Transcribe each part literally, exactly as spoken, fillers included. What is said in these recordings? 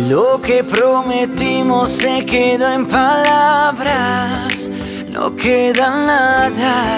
Lo que prometimos se quedó en palabras, no queda nada.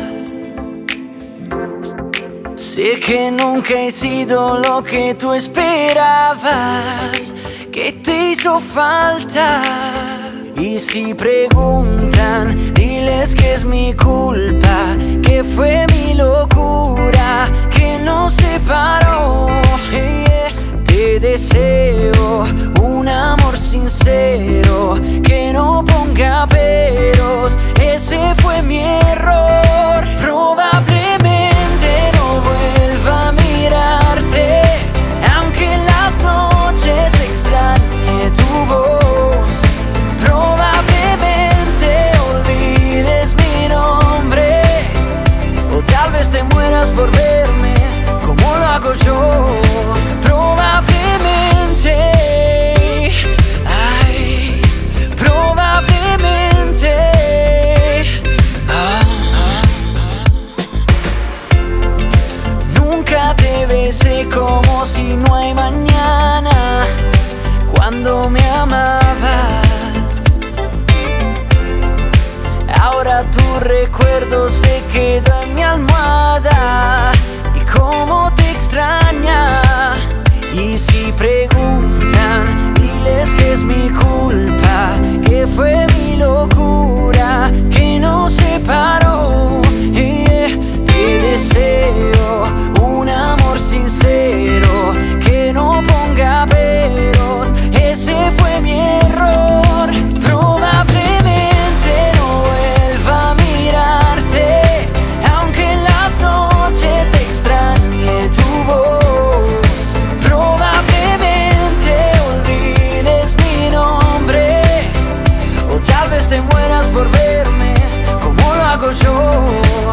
Sé que nunca he sido lo que tú esperabas, que te hizo falta. Y si preguntan, diles que es mi culpa, que fue mi locura, que nos separó. Hey, yeah. Te deseo un amor sincero, que no ponga peros, ese fue mi error. Probablemente no vuelva a mirarte, aunque en las noches extrañe tu voz. Probablemente olvides mi nombre, o tal vez te mueras por verme como lo hago yo. Probablemente, ay, probablemente, ah, ah, ah. Nunca te besé como si no hay mañana, cuando me amabas. Ahora tu recuerdo se quedó en mi almohada, y cómo te extraña. Y si preguntan, diles que es mi culpa, que fue mi locura, que nos separó. Yeah. Te deseo un amor sincero, que no ponga peros, ese fue mi error. Probablemente no vuelva a mirarte, aunque en las noches extrañe tu voz. Te mueras por verme como lo hago yo.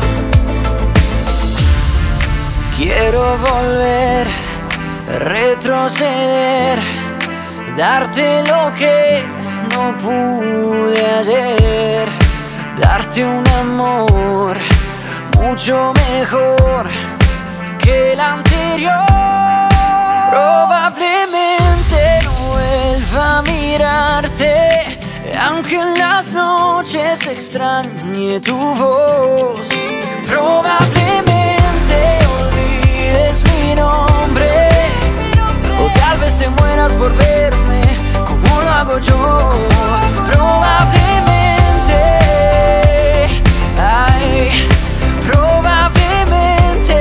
Quiero volver, retroceder, darte lo que no pude ayer, darte un amor mucho mejor que el anterior. Probablemente no vuelva a mirarte, aunque en las noches extrañe tu voz. Probablemente olvides mi nombre, o tal vez te mueras por verme como lo hago yo. Probablemente, ay, probablemente,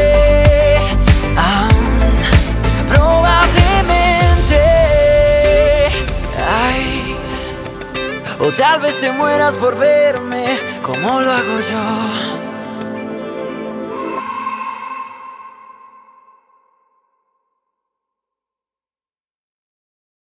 ah, probablemente, ay. O tal vez te mueras por verme como lo hago yo.